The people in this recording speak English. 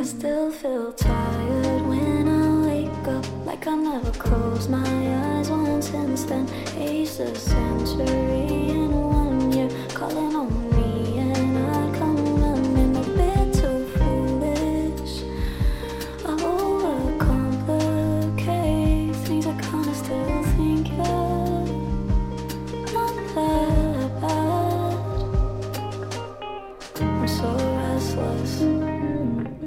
still feel tired when I wake up, like I never closed my eyes once since then. Ace of centuries.